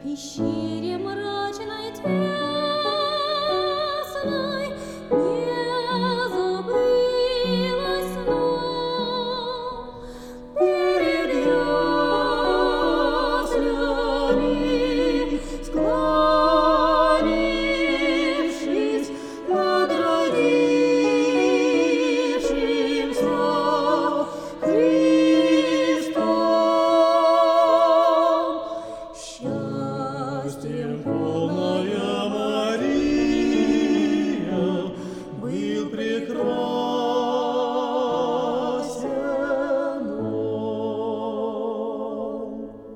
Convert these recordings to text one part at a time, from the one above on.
пещере мрачной тесной не забылось сном. Перед яслями склонившись над родившимся Христом, счастьем полная Мария, был прекрасен он.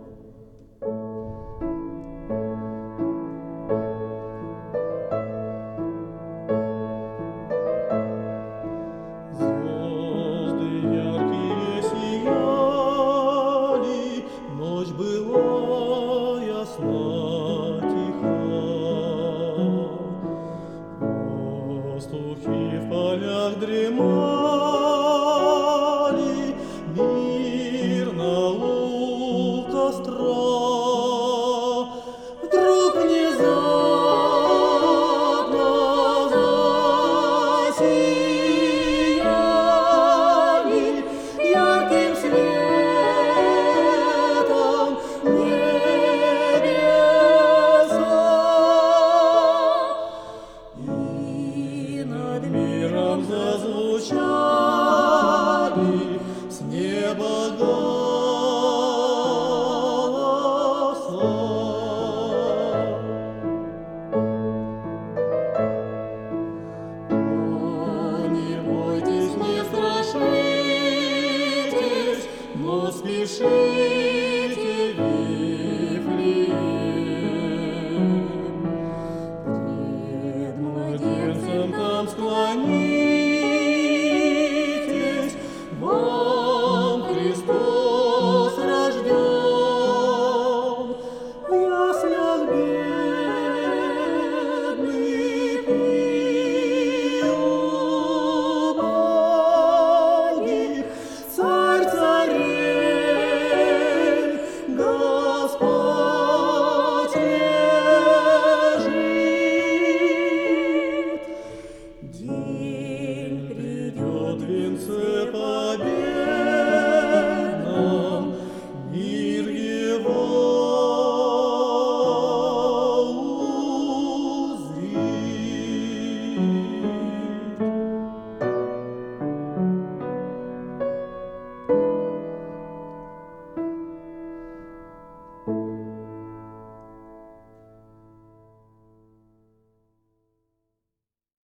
Звезды яркие сияли, ночь была ясна, тиха. Пастухи в полях дремали, мирно у костра. Вдруг внезапно засияли ярким светом небеса, и над миром зазвучали с неба голоса. О, не бойтесь, не страшитесь, но спешите в Вифлеем. Пред младенцем там склонитесь, вам Христос рожден. В яслях бедных и убогих Царь царей, Господь лежит. День придет в венце победы,